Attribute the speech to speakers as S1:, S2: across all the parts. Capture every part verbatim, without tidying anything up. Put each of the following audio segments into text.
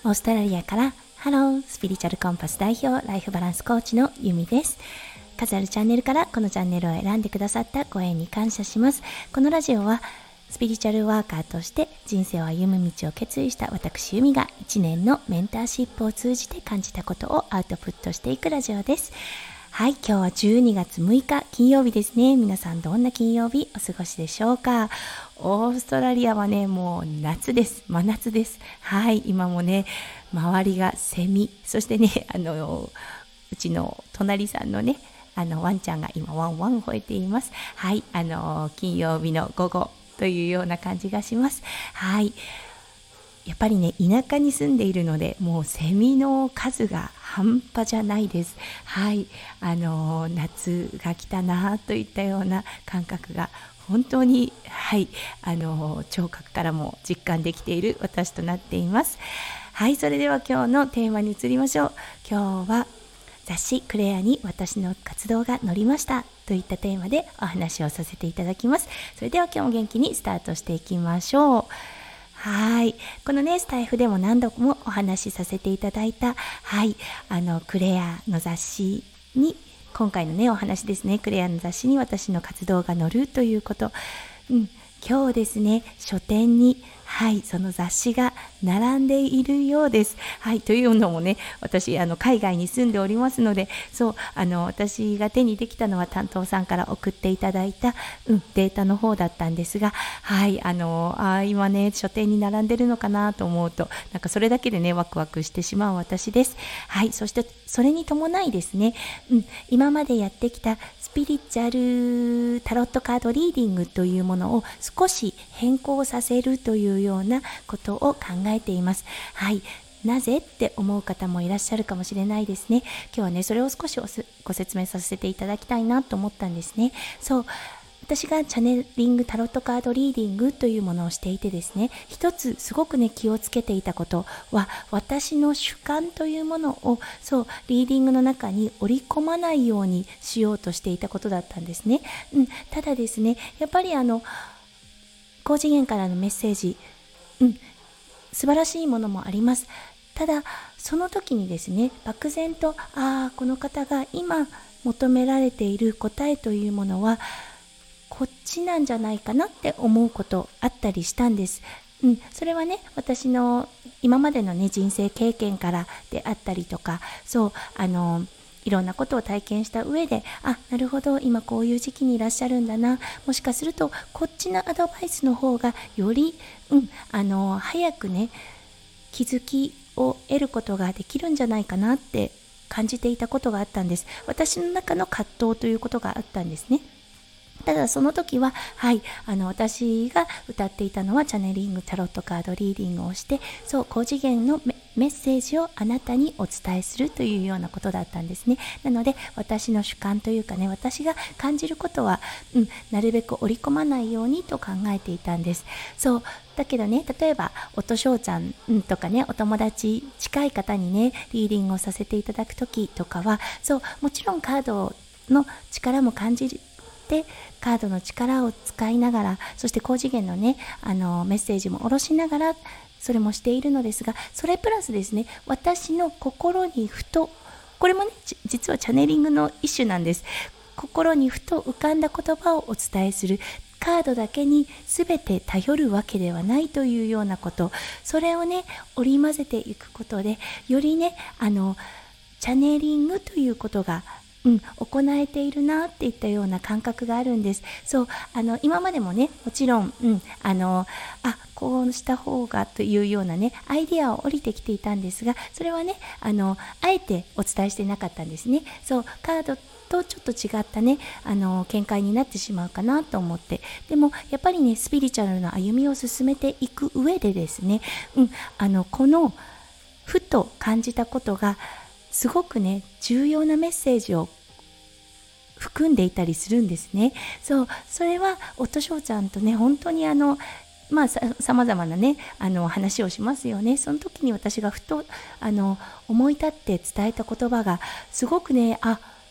S1: オーストラリアからハロー、スピリチュアルコンパス代表ライフバランスコーチのゆみです。数あるチャンネルからこのチャンネルを選んでくださったご縁に感謝します。このラジオはスピリチュアルワーカーとして人生を歩む道を決意した私ゆみがいちねんのメンターシップを通じて感じたことをアウトプットしていくラジオです。はい、今日はじゅうにがつむいか金曜日ですね。皆さんどんな金曜日お過ごしでしょうか。オーストラリアはね、もう夏です。真夏です。はい、今もね、周りがセミ、そしてね、あのうちの隣さんのね、あのワンちゃんが今ワンワン吠えています。はい、あの金曜日の午後というような感じがします。はい。やっぱりね、田舎に住んでいるので、もうセミの数が半端じゃないです。はい、あの夏が来たなといったような感覚が本当に、はい、あの聴覚からも実感できている私となっています。はい、それでは今日のテーマに移りましょう。今日は雑誌クレアに私の活動が載りましたといったテーマでお話をさせていただきます。それでは今日も元気にスタートしていきましょう。はい、このねスタイフでも何度もお話しさせていただいた、はい、あのクレアの雑誌に今回のねお話ですね。クレアの雑誌に私の活動が載るということ、うん、今日ですね書店に、はい、その雑誌が並んでいるようです。はい、というのもね、私あの海外に住んでおりますので、そうあの私が手にできたのは担当さんから送っていただいた、うん、データの方だったんですが、はいあのあ今ね書店に並んでるのかなと思うと、なんかそれだけでねワクワクしてしまう私です。はい、そしてそれに伴いですね、うん、今までやってきたスピリチュアルタロットカードリーディングというものを少し変更させるというようなことを考えています。はい、なぜって思う方もいらっしゃるかもしれないですね。今日はねそれを少しご説明させていただきたいなと思ったんですね。そう、私がチャネリングタロットカードリーディングというものをしていてですね、一つすごくね気をつけていたことは、私の主観というものをそうリーディングの中に織り込まないようにしようとしていたことだったんですね。うん、ただですね、やっぱりあの高次元からのメッセージ、うん、素晴らしいものもあります。ただその時にですね、漠然とああこの方が今求められている答えというものはこっちなんじゃないかなって思うことあったりしたんです。うん、それはね私の今までのね人生経験からであったりとか、そうあのいろんなことを体験した上で、あ、なるほど今こういう時期にいらっしゃるんだな、もしかするとこっちのアドバイスの方がより、うん、あの早くね気づきを得ることができるんじゃないかなって感じていたことがあったんです。私の中の葛藤ということがあったんですね。ただその時は、はい、あの私が歌っていたのはチャネリングタロットカードリーディングをして、そう高次元のメメッセージをあなたにお伝えするというようなことだったんですね。なので私の主観というかね、私が感じることは、うん、なるべく織り込まないようにと考えていたんです。そうだけどね、例えばおとしょうちゃん、うん、とかね、お友達近い方にねリーディングをさせていただく時とかは、そうもちろんカードの力も感じるでカードの力を使いながら、そして高次元のねあのメッセージも下ろしながらそれもしているのですが、それプラスですね、私の心にふと、これもね実はチャネリングの一種なんです。心にふと浮かんだ言葉をお伝えする、カードだけに全て頼るわけではないというようなこと、それをね織り交ぜていくことで、よりねあのチャネリングということがうん、行えているなっていったような感覚があるんです。そうあの今までもねもちろん、うん、あのあこうした方がというようなねアイディアを降りてきていたんですが、それはねあのあえてお伝えしてなかったんですね。そうカードとちょっと違ったねあの見解になってしまうかなと思って、でもやっぱりねスピリチュアルな歩みを進めていく上でですね、うん、あのこのふと感じたことがすごくね重要なメッセージを含んでいたりするんですね。そうそれはおとしょうちゃんとね本当にあのまあ、さまざまなねあの話をしますよね。その時に私がふとあの思い立って伝えた言葉がすごくね、あ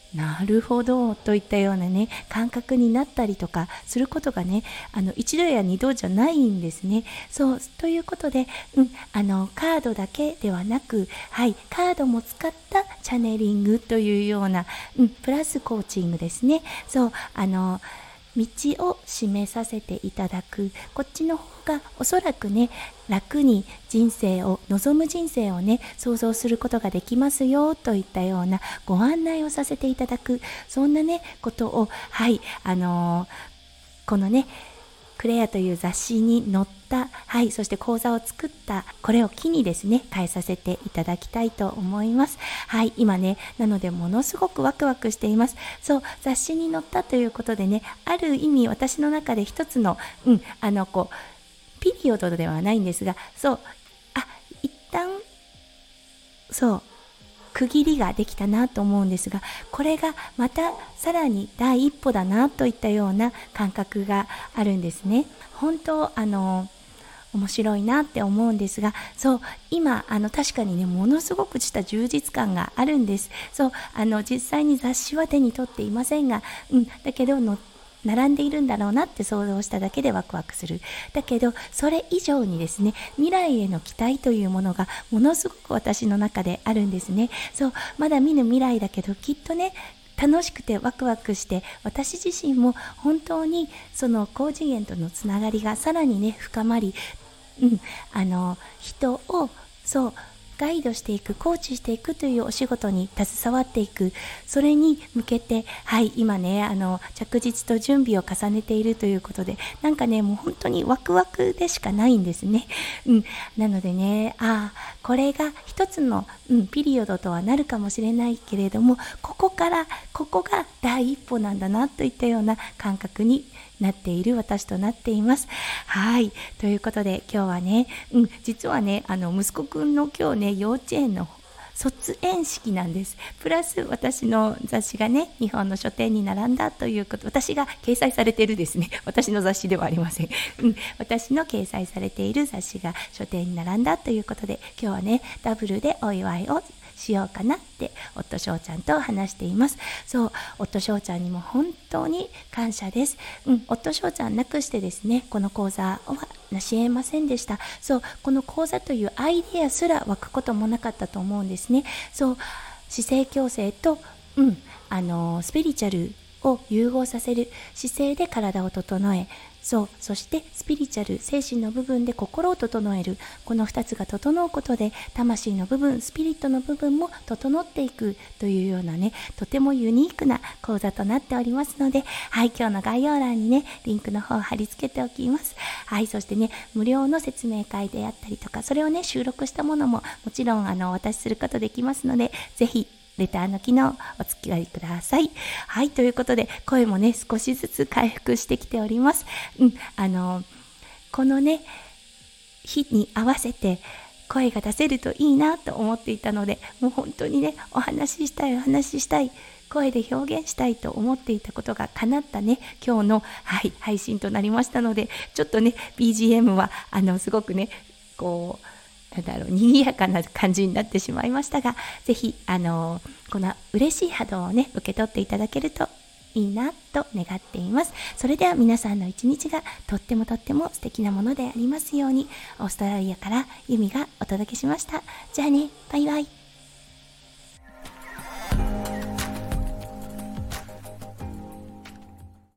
S1: なるほどといったようなね感覚になったりとかすることがね、あの一度や二度じゃないんですね。そうということで、うん、あのカードだけではなく、はい、カードも使ったチャネリングというような、うん、プラスコーチングですね。そうあの道を示させていただく、こっちの方がおそらくね楽に人生を望む人生をね想像することができますよといったようなご案内をさせていただく、そんなねことを、はいあのー、このねクレアという雑誌に載った、はい、そして講座を作ったこれを機にですね変えさせていただきたいと思います。はい、今ねなのでものすごくワクワクしています。そう雑誌に載ったということでね、ある意味私の中で一つの、うん、あのこうピリオドではないんですが、そうあ一旦そう区切りができたなと思うんですが、これがまたさらに第一歩だなといったような感覚があるんですね。本当あの面白いなって思うんですが、そう今あの確かにねものすごくした充実感があるんです。そうあの実際に雑誌は手に取っていませんが、うん、だけどの並んでいるんだろうなって想像しただけでワクワクする。だけどそれ以上にですね未来への期待というものがものすごく私の中であるんですね。そうまだ見ぬ未来だけどきっとね楽しくてワクワクして、私自身も本当にその高次元とのつながりがさらにね深まり、うん、あの人をそうガイドしていく、コーチしていくというお仕事に携わっていく、それに向けて、はい、今ねあの着実と準備を重ねているということで、なんかねもう本当にワクワクでしかないんですね。うん、なのでね、ああこれが一つの、うん、ピリオドとはなるかもしれないけれども、ここからここが第一歩なんだなといったような感覚になっている私となっています。はいということで今日はね、うん、実はねあの息子くんの今日ね幼稚園の卒園式なんです。プラス私の雑誌がね日本の書店に並んだということ、私が掲載されているですね、私の雑誌ではありません、うん、私の掲載されている雑誌が書店に並んだということで、今日はねダブルでお祝いをしようかなって夫翔ちゃんと話しています。そう夫翔ちゃんにも本当に感謝です。うん、夫翔ちゃんなくしてですねこの講座は成し得ませんでした。そうこの講座というアイデアすら湧くこともなかったと思うんですね。そう姿勢矯正と、うん、あのスピリチュアルを融合させる姿勢で体を整え、そうそしてスピリチュアル精神の部分で心を整える、このふたつが整うことで魂の部分スピリットの部分も整っていくというようなねとてもユニークな講座となっておりますので、はい今日の概要欄にねリンクの方を貼り付けておきます。はいそしてね無料の説明会であったりとか、それをね収録したものももちろんあのお渡しすることできますので、ぜひレターの機能お付き合いください。はいということで声もね少しずつ回復してきております。うんあのこのね日に合わせて声が出せるといいなと思っていたので、もう本当にねお話ししたいお話ししたい声で表現したいと思っていたことが叶ったね今日の、はい、配信となりましたので、ちょっとね ビージーエム はあのすごくねこうなんだろう賑やかな感じになってしまいましたが、ぜひあのこの嬉しい波動をね受け取っていただけるといいなと願っています。それでは皆さんの一日がとってもとっても素敵なものでありますように。オーストラリアからユミがお届けしました。じゃあね、バイバイ。